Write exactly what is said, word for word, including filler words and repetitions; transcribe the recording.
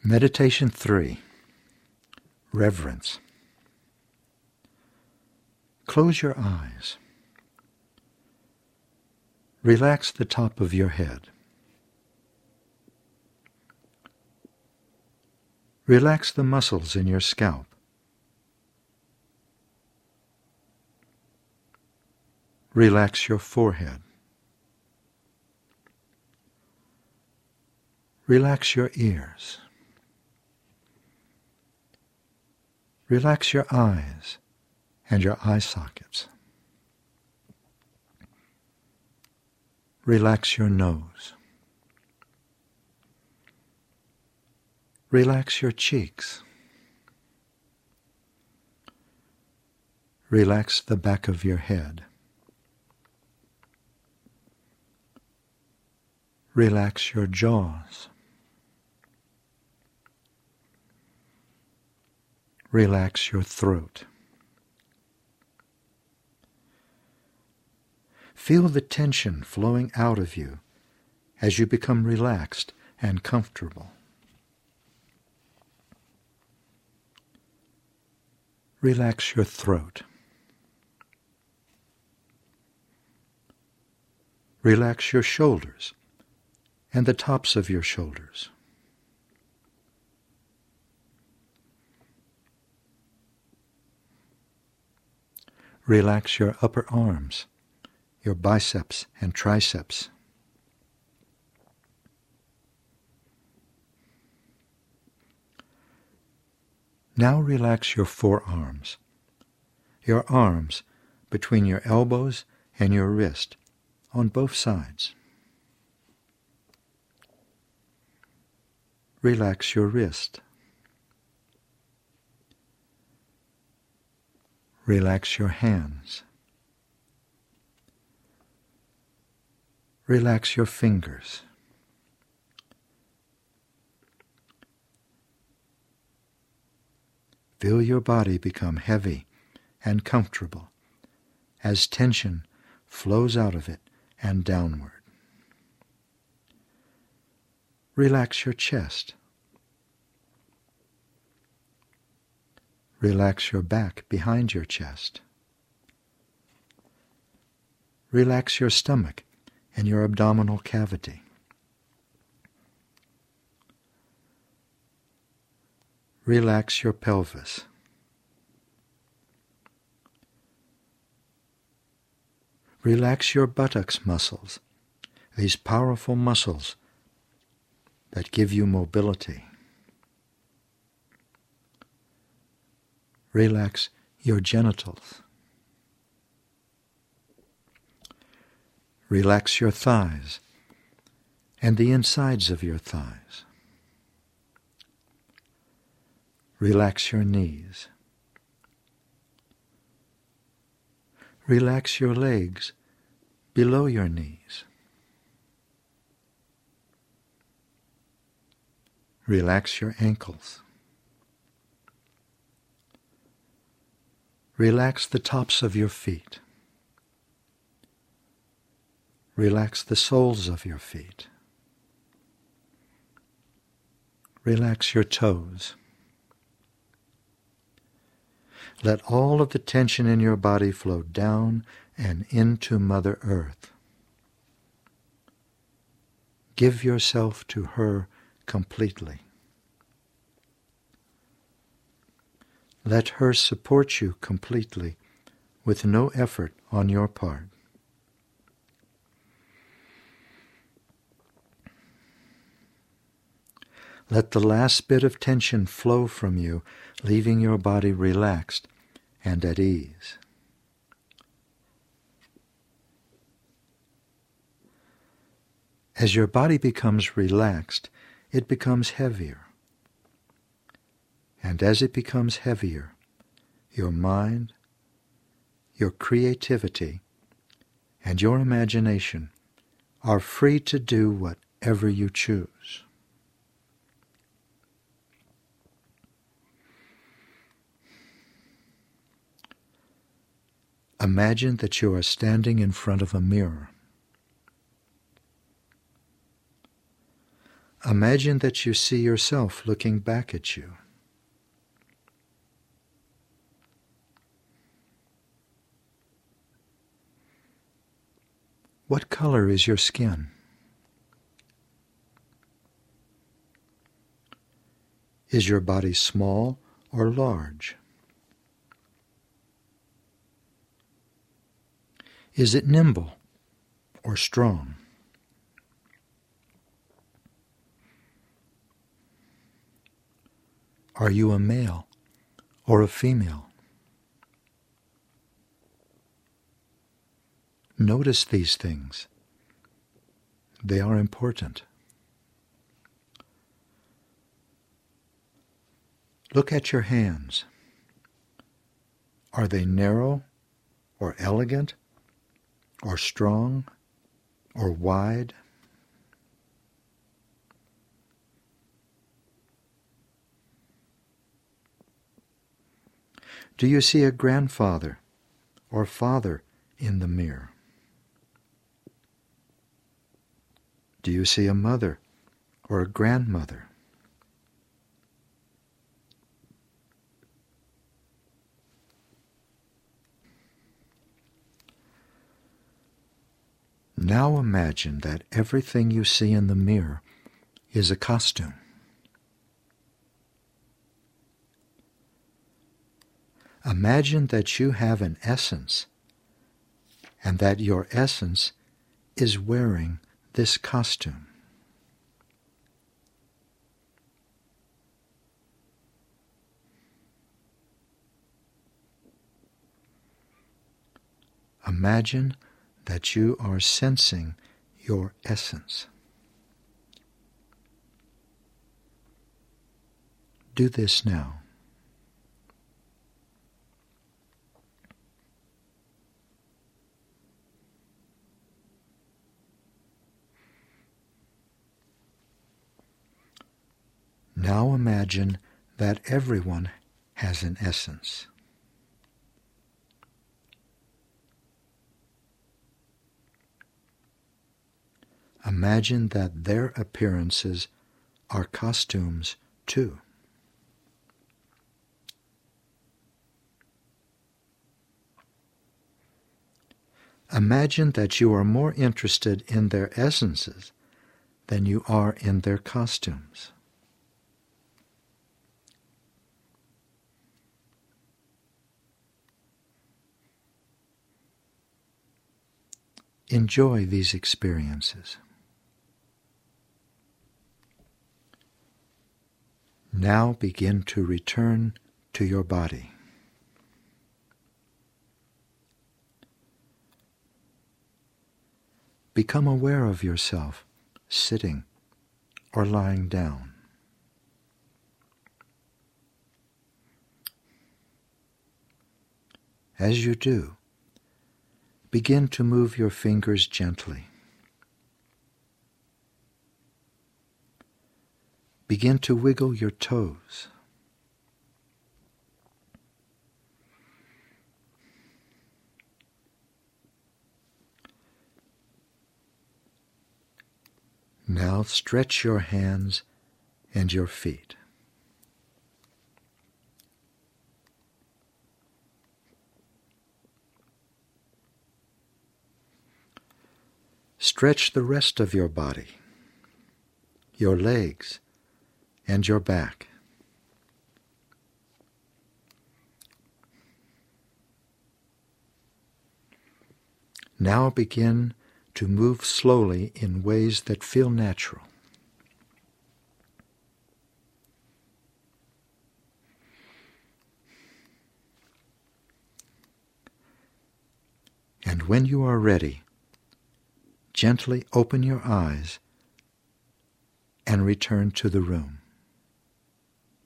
Meditation three. Reverence. Close your eyes. Relax the top of your head. Relax the muscles in your scalp. Relax your forehead. Relax your ears. Relax your eyes and your eye sockets. Relax your nose. Relax your cheeks. Relax the back of your head. Relax your jaws. Relax your throat. Feel the tension flowing out of you as you become relaxed and comfortable. Relax your throat. Relax your shoulders and the tops of your shoulders. Relax your upper arms, your biceps and triceps. Now relax your forearms, your arms between your elbows and your wrist on both sides. Relax your wrist. Relax your hands. Relax your fingers. Feel your body become heavy and comfortable as tension flows out of it and downward. Relax your chest. Relax your back behind your chest. Relax your stomach and your abdominal cavity. Relax your pelvis. Relax your buttocks muscles, these powerful muscles that give you mobility. Relax your genitals. Relax your thighs and the insides of your thighs. Relax your knees. Relax your legs below your knees. Relax your ankles. Relax the tops of your feet. Relax the soles of your feet. Relax your toes. Let all of the tension in your body flow down and into Mother Earth. Give yourself to her completely. Let her support you completely with no effort on your part. Let the last bit of tension flow from you, leaving your body relaxed and at ease. As your body becomes relaxed, it becomes heavier. And as it becomes heavier, your mind, your creativity, and your imagination are free to do whatever you choose. Imagine that you are standing in front of a mirror. Imagine that you see yourself looking back at you. What color is your skin? Is your body small or large? Is it nimble or strong? Are you a male or a female? Notice these things. They are important. Look at your hands. Are they narrow or elegant or strong or wide? Do you see a grandfather or father in the mirror? Do you see a mother or a grandmother? Now imagine that everything you see in the mirror is a costume. Imagine that you have an essence and that your essence is wearing this costume. Imagine that you are sensing your essence. Do this now. Now imagine that everyone has an essence. Imagine that their appearances are costumes too. Imagine that you are more interested in their essences than you are in their costumes. Enjoy these experiences. Now begin to return to your body. Become aware of yourself sitting or lying down. As you do, begin to move your fingers gently. Begin to wiggle your toes. Now stretch your hands and your feet. Stretch the rest of your body, your legs, and your back. Now begin to move slowly in ways that feel natural. And when you are ready, gently open your eyes and return to the room.